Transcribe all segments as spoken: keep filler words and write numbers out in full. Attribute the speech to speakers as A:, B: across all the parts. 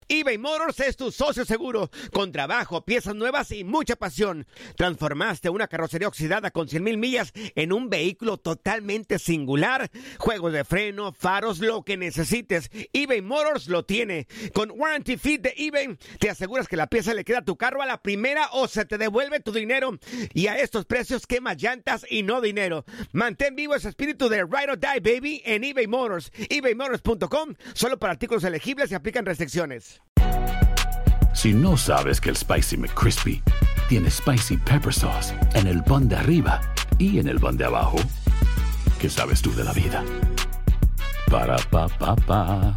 A: eBay Motors es tu socio seguro. Con trabajo, piezas nuevas y mucha pasión. Transformaste una carrocería oxidada con cien mil millas en un vehículo totalmente singular. Juegos de freno, faros, lo que necesites, eBay Motors lo tiene. Con Warranty Fit de eBay, te aseguras que la pieza le queda a tu carro a la primera o se te devuelve tu dinero. Y a estos precios, quemas llantas y no dinero. Mantén vivo ese espíritu de Ride or Die, baby, en eBay Motors. eBay Motors punto com, solo para artículos elegibles y aplican restricciones.
B: Si no sabes que el Spicy McCrispy tiene Spicy Pepper Sauce en el pan de arriba y en el pan de abajo, ¿qué sabes tú de la vida? Para, pa, pa, pa.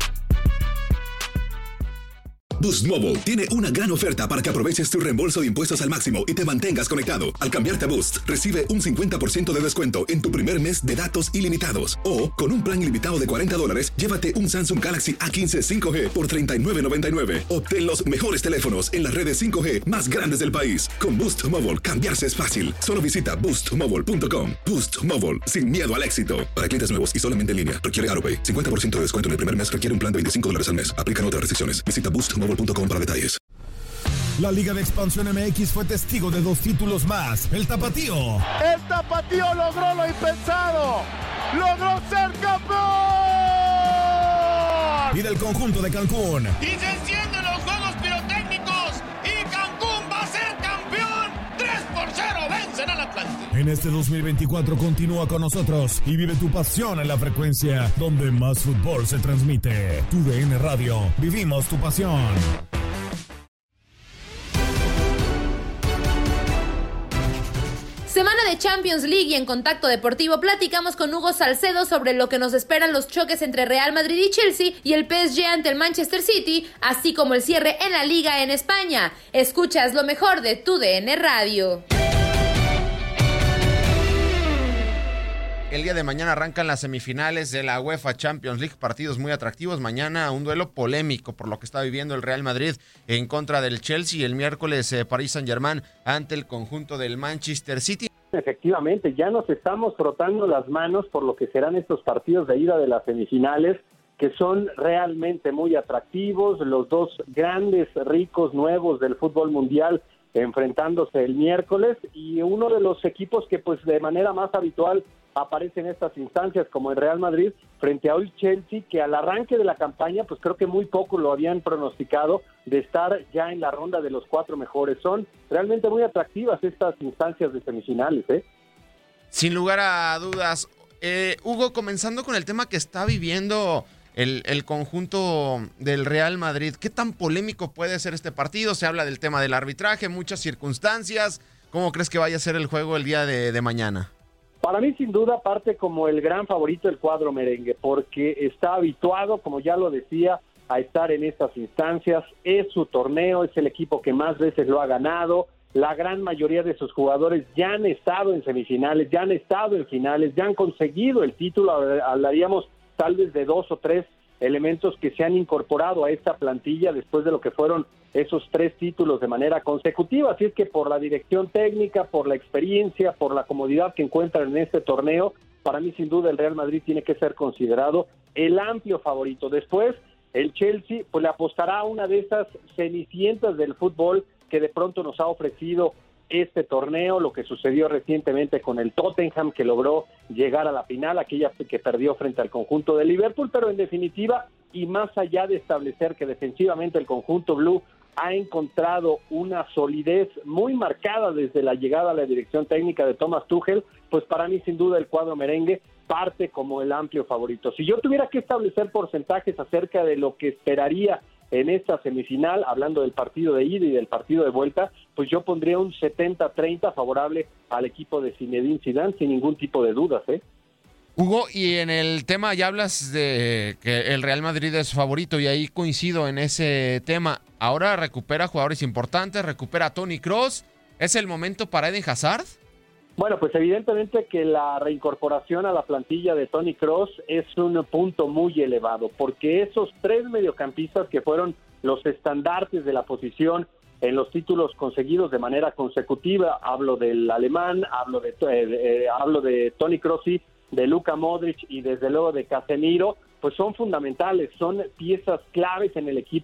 C: Boost Mobile tiene una gran oferta para que aproveches tu reembolso de impuestos al máximo y te mantengas conectado. Al cambiarte a Boost, recibe un cincuenta por ciento de descuento en tu primer mes de datos ilimitados. O, con un plan ilimitado de cuarenta dólares, llévate un Samsung Galaxy A quince cinco G por treinta y nueve noventa y nueve. Obtén los mejores teléfonos en las redes cinco G más grandes del país. Con Boost Mobile, cambiarse es fácil. Solo visita boost mobile punto com. Boost Mobile, sin miedo al éxito. Para clientes nuevos y solamente en línea, requiere AutoPay. cincuenta por ciento de descuento en el primer mes requiere un plan de veinticinco dólares al mes. Aplican otras restricciones. Visita boost mobile punto com para detalles.
D: La Liga de Expansión M X fue testigo de dos títulos más. El Tapatío.
E: El Tapatío logró lo impensado. ¡Logró ser campeón!
D: Y del conjunto de Cancún.
F: Y se encienden los juegos pirotécnicos. Y Cancún va a ser campeón. tres por cero vencen al Atlante.
D: En este dos mil veinticuatro continúa con nosotros y vive tu pasión en la frecuencia donde más fútbol se transmite. Tu D N Radio. Vivimos tu pasión.
G: Semana de Champions League y en Contacto Deportivo platicamos con Hugo Salcedo sobre lo que nos esperan los choques entre Real Madrid y Chelsea y el P S G ante el Manchester City, así como el cierre en la Liga en España. Escuchas lo mejor de tu D N Radio.
H: El día de mañana arrancan las semifinales de la UEFA Champions League, partidos muy atractivos. Mañana un duelo polémico por lo que está viviendo el Real Madrid en contra del Chelsea. El miércoles eh, Paris Saint-Germain ante el conjunto del Manchester City.
I: Efectivamente, ya nos estamos frotando las manos por lo que serán estos partidos de ida de las semifinales, que son realmente muy atractivos. Los dos grandes, ricos, nuevos del fútbol mundial enfrentándose el miércoles, y uno de los equipos que pues de manera más habitual aparece en estas instancias, como el Real Madrid, frente a hoy Chelsea, que al arranque de la campaña, pues creo que muy poco lo habían pronosticado de estar ya en la ronda de los cuatro mejores. Son realmente muy atractivas estas instancias de semifinales, ¿eh?
H: Sin lugar a dudas. Eh, Hugo, comenzando con el tema que está viviendo el, el conjunto del Real Madrid, ¿qué tan polémico puede ser este partido? Se habla del tema del arbitraje, muchas circunstancias. ¿Cómo crees que vaya a ser el juego el día de, de mañana?
I: Para mí, sin duda, parte como el gran favorito el cuadro merengue, porque está habituado, como ya lo decía, a estar en estas instancias. Es su torneo, es el equipo que más veces lo ha ganado. La gran mayoría de sus jugadores ya han estado en semifinales, ya han estado en finales, ya han conseguido el título. Hablaríamos tal vez de dos o tres elementos que se han incorporado a esta plantilla después de lo que fueron esos tres títulos de manera consecutiva. Así es que por la dirección técnica, por la experiencia, por la comodidad que encuentran en este torneo, para mí sin duda el Real Madrid tiene que ser considerado el amplio favorito. Después, el Chelsea pues le apostará a una de esas cenicientas del fútbol que de pronto nos ha ofrecido este torneo, lo que sucedió recientemente con el Tottenham, que logró llegar a la final, aquella que perdió frente al conjunto de Liverpool, pero en definitiva, y más allá de establecer que defensivamente el conjunto blue ha encontrado una solidez muy marcada desde la llegada a la dirección técnica de Thomas Tuchel, pues para mí sin duda el cuadro merengue parte como el amplio favorito. Si yo tuviera que establecer porcentajes acerca de lo que esperaría en esta semifinal, hablando del partido de ida y del partido de vuelta, pues yo pondría un setenta treinta favorable al equipo de Zinedine Zidane, sin ningún tipo de dudas, ¿eh?
H: Hugo, y en el tema ya hablas de que el Real Madrid es favorito y ahí coincido en ese tema. Ahora recupera jugadores importantes, recupera a Toni Kroos. ¿Es el momento para Eden Hazard?
I: Bueno, pues evidentemente que la reincorporación a la plantilla de Toni Kroos es un punto muy elevado, porque esos tres mediocampistas que fueron los estandartes de la posición en los títulos conseguidos de manera consecutiva, hablo del alemán, hablo de, eh, eh, hablo de Toni Kroos, sí, de Luka Modric y desde luego de Casemiro, pues son fundamentales, son piezas claves en el equipo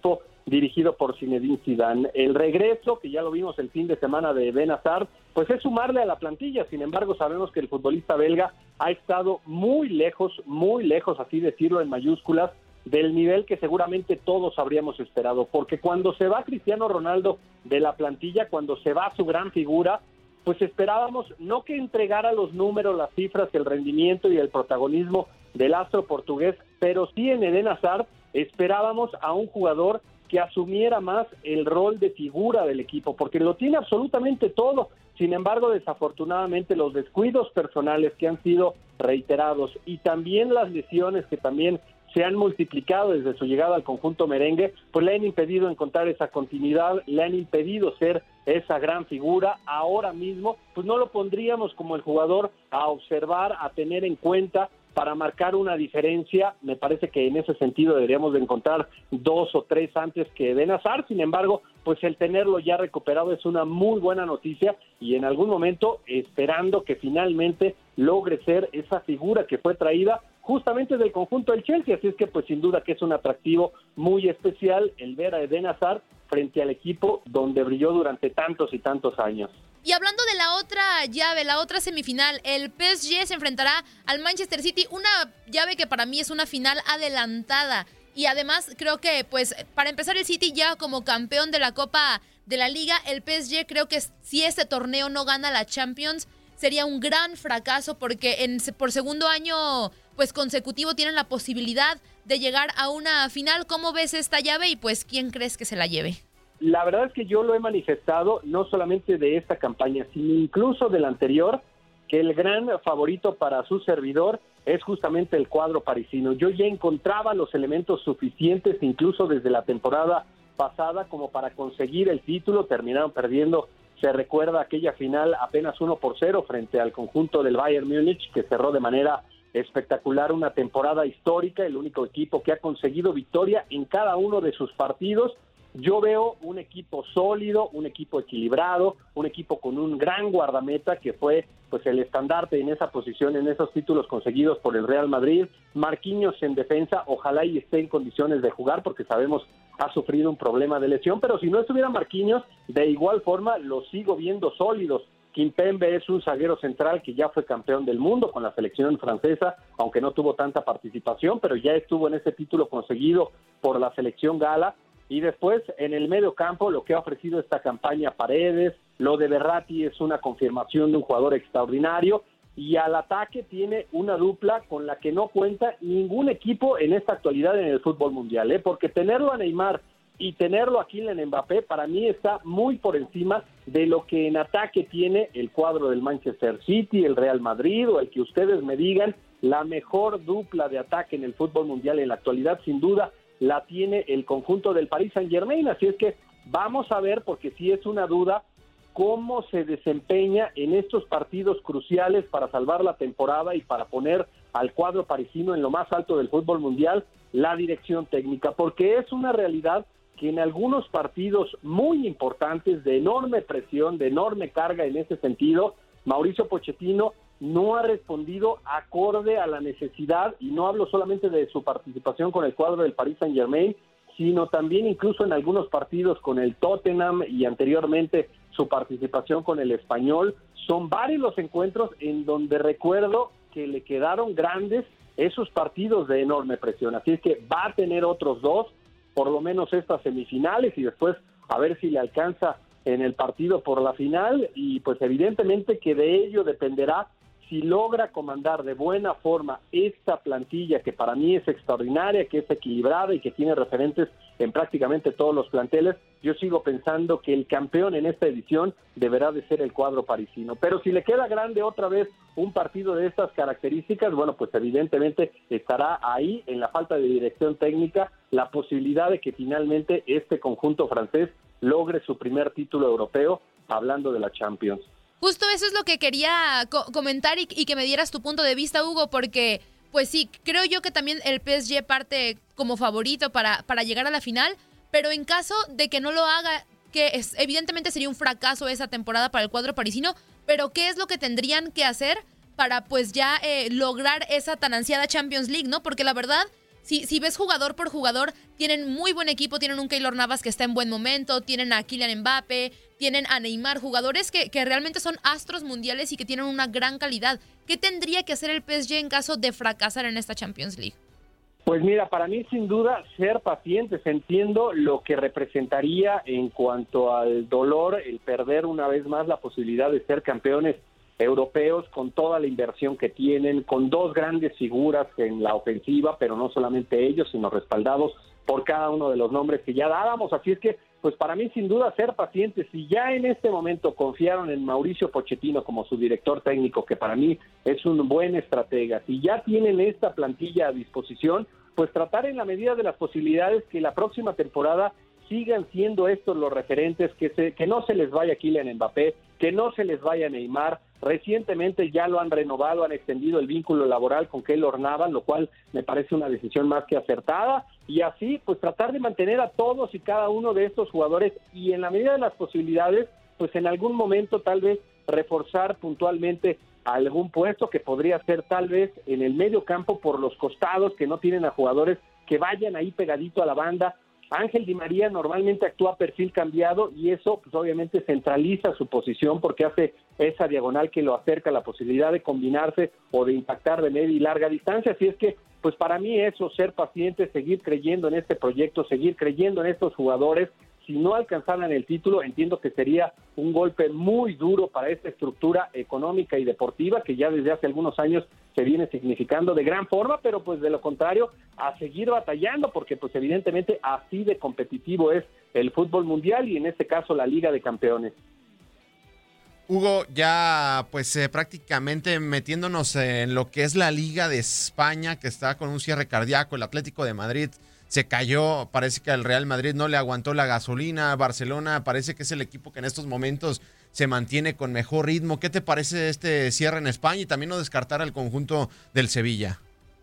I: dirigido por Zinedine Zidane. El regreso, que ya lo vimos el fin de semana de Ben Hazard, pues es sumarle a la plantilla. Sin embargo, sabemos que el futbolista belga ha estado muy lejos, muy lejos, así decirlo en mayúsculas, del nivel que seguramente todos habríamos esperado, porque cuando se va Cristiano Ronaldo de la plantilla, cuando se va su gran figura, pues esperábamos no que entregara los números, las cifras, el rendimiento y el protagonismo del astro portugués, pero sí en Eden Hazard esperábamos a un jugador que asumiera más el rol de figura del equipo, porque lo tiene absolutamente todo. Sin embargo, desafortunadamente los descuidos personales que han sido reiterados y también las lesiones que también se han multiplicado desde su llegada al conjunto merengue, pues le han impedido encontrar esa continuidad, le han impedido ser esa gran figura. Ahora mismo, pues no lo pondríamos como el jugador a observar, a tener en cuenta para marcar una diferencia. Me parece que en ese sentido deberíamos de encontrar dos o tres antes que Eden Hazard. Sin embargo, pues el tenerlo ya recuperado es una muy buena noticia y en algún momento esperando que finalmente logre ser esa figura que fue traída justamente del conjunto del Chelsea. Así es que pues sin duda que es un atractivo muy especial el ver a Eden Hazard frente al equipo donde brilló durante tantos y tantos años.
G: Y hablando de la otra llave, la otra semifinal, el P S G se enfrentará al Manchester City, una llave que para mí es una final adelantada. Y además creo que, pues, para empezar el City ya como campeón de la Copa de la Liga, el P S G creo que si este torneo no gana la Champions, sería un gran fracaso porque en, por segundo año pues consecutivo tienen la posibilidad de llegar a una final. ¿Cómo ves esta llave y pues quién crees que se la lleve?
I: La verdad es que yo lo he manifestado, no solamente de esta campaña, sino incluso de la anterior, que el gran favorito para su servidor es justamente el cuadro parisino. Yo ya encontraba los elementos suficientes, incluso desde la temporada pasada, como para conseguir el título. Terminaron perdiendo, se recuerda aquella final apenas uno por cero frente al conjunto del Bayern Múnich, que cerró de manera espectacular una temporada histórica, el único equipo que ha conseguido victoria en cada uno de sus partidos. Yo veo un equipo sólido, un equipo equilibrado, un equipo con un gran guardameta que fue pues el estandarte en esa posición, en esos títulos conseguidos por el Real Madrid. Marquinhos en defensa, ojalá y esté en condiciones de jugar porque sabemos ha sufrido un problema de lesión, pero si no estuviera Marquinhos, de igual forma los sigo viendo sólidos. Kimpembe es un zaguero central que ya fue campeón del mundo con la selección francesa, aunque no tuvo tanta participación, pero ya estuvo en ese título conseguido por la selección gala. Y después, en el medio campo, lo que ha ofrecido esta campaña Paredes, lo de Verratti es una confirmación de un jugador extraordinario, y al ataque tiene una dupla con la que no cuenta ningún equipo en esta actualidad en el fútbol mundial, ¿eh? Porque tenerlo a Neymar y tenerlo a Kylian Mbappé, para mí está muy por encima de lo que en ataque tiene el cuadro del Manchester City, el Real Madrid, o el que ustedes me digan, la mejor dupla de ataque en el fútbol mundial en la actualidad, sin duda, la tiene el conjunto del Paris Saint-Germain. Así es que vamos a ver, porque sí es una duda, cómo se desempeña en estos partidos cruciales para salvar la temporada y para poner al cuadro parisino en lo más alto del fútbol mundial la dirección técnica, porque es una realidad que en algunos partidos muy importantes, de enorme presión, de enorme carga en ese sentido, Mauricio Pochettino no ha respondido acorde a la necesidad, y no hablo solamente de su participación con el cuadro del Paris Saint-Germain, sino también incluso en algunos partidos con el Tottenham y anteriormente su participación con el Español. Son varios los encuentros en donde recuerdo que le quedaron grandes esos partidos de enorme presión, así es que va a tener otros dos, por lo menos estas semifinales, y después a ver si le alcanza en el partido por la final, y pues evidentemente que de ello dependerá si logra comandar de buena forma esta plantilla que para mí es extraordinaria, que es equilibrada y que tiene referentes en prácticamente todos los planteles. Yo sigo pensando que el campeón en esta edición deberá de ser el cuadro parisino, pero si le queda grande otra vez un partido de estas características, bueno, pues evidentemente estará ahí en la falta de dirección técnica la posibilidad de que finalmente este conjunto francés logre su primer título europeo, hablando de la Champions.
G: Justo eso es lo que quería co- comentar y, y que me dieras tu punto de vista, Hugo, porque pues sí, creo yo que también el P S G parte como favorito para, para llegar a la final, pero en caso de que no lo haga, que es, evidentemente sería un fracaso esa temporada para el cuadro parisino, pero ¿qué es lo que tendrían que hacer para pues ya eh, lograr esa tan ansiada Champions League, ¿no? Porque la verdad, Si, si ves jugador por jugador, tienen muy buen equipo, tienen un Keylor Navas que está en buen momento, tienen a Kylian Mbappé, tienen a Neymar, jugadores que, que realmente son astros mundiales y que tienen una gran calidad. ¿Qué tendría que hacer el P S G en caso de fracasar en esta Champions League?
I: Pues mira, para mí sin duda ser pacientes. Entiendo lo que representaría en cuanto al dolor el perder una vez más la posibilidad de ser campeones europeos con toda la inversión que tienen, con dos grandes figuras en la ofensiva, pero no solamente ellos, sino respaldados por cada uno de los nombres que ya dábamos. Así es que, pues para mí sin duda ser pacientes. Si ya en este momento confiaron en Mauricio Pochettino como su director técnico, que para mí es un buen estratega, si ya tienen esta plantilla a disposición, pues tratar en la medida de las posibilidades que la próxima temporada sigan siendo estos los referentes, que se, que no se les vaya Kylian Mbappé, que no se les vaya Neymar. Recientemente ya lo han renovado, han extendido el vínculo laboral con Keylor Navas, lo cual me parece una decisión más que acertada, y así pues tratar de mantener a todos y cada uno de estos jugadores, y en la medida de las posibilidades, pues en algún momento tal vez reforzar puntualmente algún puesto que podría ser tal vez en el medio campo por los costados, que no tienen a jugadores que vayan ahí pegadito a la banda. Ángel Di María normalmente actúa a perfil cambiado y eso pues obviamente centraliza su posición porque hace esa diagonal que lo acerca a la posibilidad de combinarse o de impactar de media y larga distancia. Así es que pues para mí eso, ser paciente, seguir creyendo en este proyecto, seguir creyendo en estos jugadores. Si no alcanzaran el título, entiendo que sería un golpe muy duro para esta estructura económica y deportiva que ya desde hace algunos años se viene significando de gran forma, pero pues de lo contrario, a seguir batallando, porque pues evidentemente así de competitivo es el fútbol mundial y en este caso la Liga de Campeones.
H: Hugo, ya pues eh, prácticamente metiéndonos en lo que es la Liga de España, que está con un cierre cardíaco, el Atlético de Madrid se cayó, parece que al Real Madrid no le aguantó la gasolina, Barcelona parece que es el equipo que en estos momentos se mantiene con mejor ritmo. ¿Qué te parece este cierre en España y también no descartar al conjunto del Sevilla?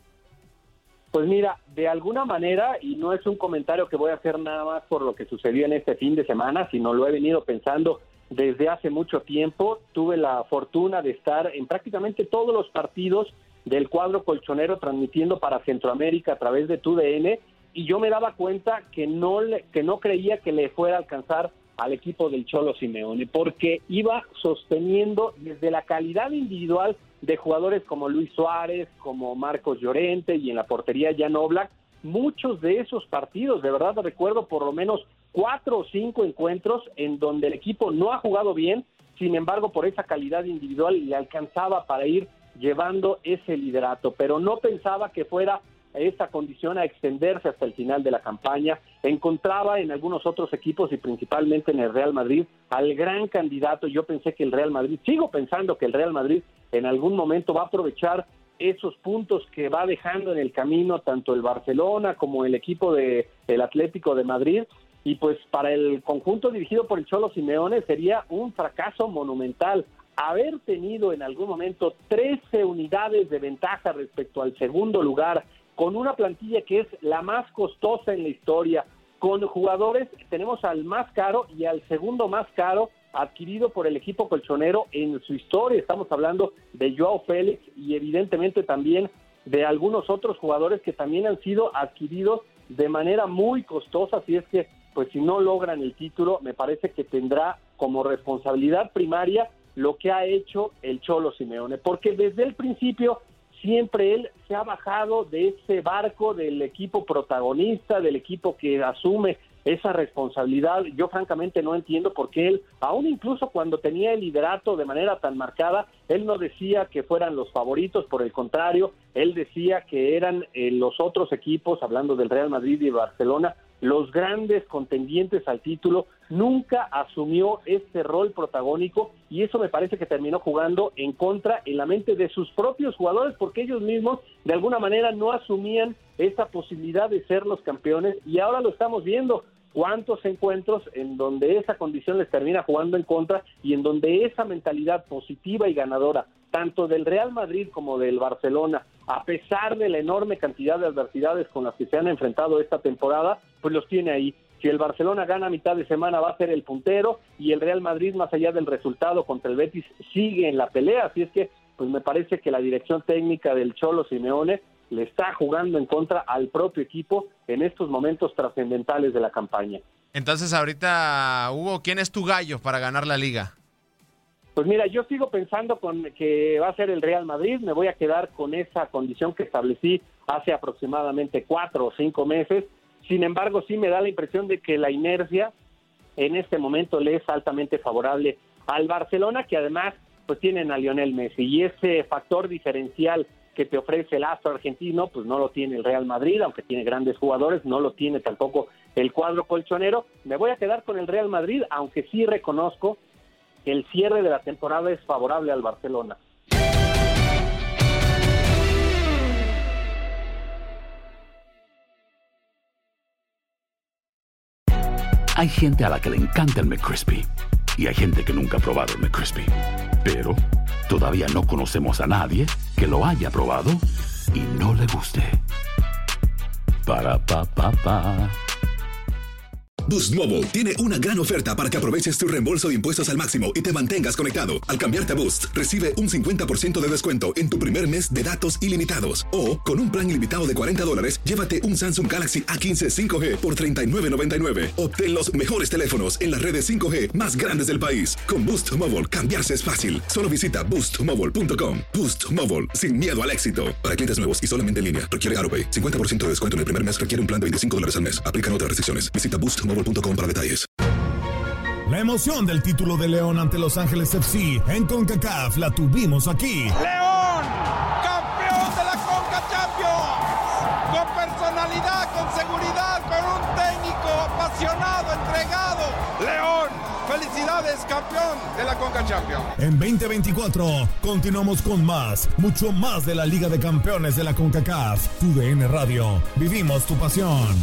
I: Pues mira, de alguna manera, y no es un comentario que voy a hacer nada más por lo que sucedió en este fin de semana, sino lo he venido pensando desde hace mucho tiempo. Tuve la fortuna de estar en prácticamente todos los partidos del cuadro colchonero transmitiendo para Centroamérica a través de T U D N, y yo me daba cuenta que no le, que no creía que le fuera a alcanzar al equipo del Cholo Simeone, porque iba sosteniendo desde la calidad individual de jugadores como Luis Suárez, como Marcos Llorente y en la portería Jan Oblak, muchos de esos partidos. De verdad recuerdo por lo menos cuatro o cinco encuentros en donde el equipo no ha jugado bien, sin embargo por esa calidad individual le alcanzaba para ir llevando ese liderato, pero no pensaba que fuera esa condición a extenderse hasta el final de la campaña. Encontraba en algunos otros equipos y principalmente en el Real Madrid al gran candidato. Yo pensé que el Real Madrid, sigo pensando que el Real Madrid en algún momento va a aprovechar esos puntos que va dejando en el camino tanto el Barcelona como el equipo de el Atlético de Madrid, y pues para el conjunto dirigido por el Cholo Simeone sería un fracaso monumental haber tenido en algún momento trece unidades de ventaja respecto al segundo lugar, con una plantilla que es la más costosa en la historia, con jugadores, tenemos al más caro y al segundo más caro adquirido por el equipo colchonero en su historia. Estamos hablando de Joao Félix y evidentemente también de algunos otros jugadores que también han sido adquiridos de manera muy costosa. Así es que, pues si no logran el título, me parece que tendrá como responsabilidad primaria lo que ha hecho el Cholo Simeone, porque desde el principio siempre él se ha bajado de ese barco del equipo protagonista, del equipo que asume esa responsabilidad. Yo francamente no entiendo por qué él, aún incluso cuando tenía el liderato de manera tan marcada, él no decía que fueran los favoritos, por el contrario, él decía que eran eh, los otros equipos, hablando del Real Madrid y Barcelona, los grandes contendientes al título. Nunca asumió este rol protagónico y eso me parece que terminó jugando en contra en la mente de sus propios jugadores, porque ellos mismos de alguna manera no asumían esa posibilidad de ser los campeones, y ahora lo estamos viendo. Cuántos encuentros en donde esa condición les termina jugando en contra y en donde esa mentalidad positiva y ganadora, tanto del Real Madrid como del Barcelona, a pesar de la enorme cantidad de adversidades con las que se han enfrentado esta temporada, pues los tiene ahí. Si el Barcelona gana a mitad de semana va a ser el puntero, y el Real Madrid, más allá del resultado contra el Betis, sigue en la pelea. Así es que pues me parece que la dirección técnica del Cholo Simeone le está jugando en contra al propio equipo en estos momentos trascendentales de la campaña.
H: Entonces ahorita, Hugo, ¿quién es tu gallo para ganar la liga?
I: Pues mira, yo sigo pensando con que va a ser el Real Madrid, me voy a quedar con esa condición que establecí hace aproximadamente cuatro o cinco meses. Sin embargo, sí me da la impresión de que la inercia en este momento le es altamente favorable al Barcelona, que además pues tienen a Lionel Messi, y ese factor diferencial que te ofrece el astro argentino, pues no lo tiene el Real Madrid, aunque tiene grandes jugadores, no lo tiene tampoco el cuadro colchonero. Me voy a quedar con el Real Madrid, aunque sí reconozco que el cierre de la temporada es favorable al Barcelona.
B: Hay gente a la que le encanta el McCrispy y hay gente que nunca ha probado el McCrispy. Pero todavía no conocemos a nadie que lo haya probado y no le guste. Para pa pa pa.
C: Boost Mobile tiene una gran oferta para que aproveches tu reembolso de impuestos al máximo y te mantengas conectado. Al cambiarte a Boost, recibe un cincuenta por ciento de descuento en tu primer mes de datos ilimitados. O, con un plan ilimitado de cuarenta dólares, llévate un Samsung Galaxy A quince cinco G por treinta y nueve noventa y nueve. Obtén los mejores teléfonos en las redes cinco G más grandes del país. Con Boost Mobile, cambiarse es fácil. Solo visita boost mobile punto com. Boost Mobile, sin miedo al éxito. Para clientes nuevos y solamente en línea, requiere AroPay. cincuenta por ciento de descuento en el primer mes requiere un plan de veinticinco dólares al mes. Aplican otras restricciones. Visita boost mobile punto com para detalles.
D: La emoción del título de León ante Los Ángeles F C en CONCACAF la tuvimos aquí.
F: León, campeón de la Conca Champions, con personalidad, con seguridad, con un técnico apasionado, entregado. León, felicidades, campeón de la Conca Champions.
D: En veinte veinticuatro continuamos con más, mucho más de la Liga de Campeones de la CONCACAF. Tu D N Radio, vivimos tu pasión.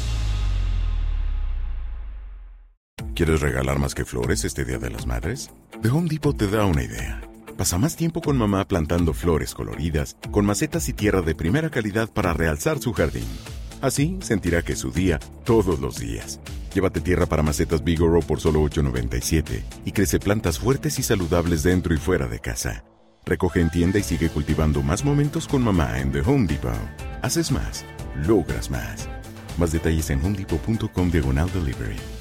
J: ¿Quieres regalar más que flores este Día de las Madres? The Home Depot te da una idea. Pasa más tiempo con mamá plantando flores coloridas, con macetas y tierra de primera calidad para realzar su jardín. Así sentirá que es su día todos los días. Llévate tierra para macetas Bigoro por solo ocho noventa y siete y crece plantas fuertes y saludables dentro y fuera de casa. Recoge en tienda y sigue cultivando más momentos con mamá en The Home Depot. Haces más, logras más. Más detalles en homedepot punto com diagonal delivery.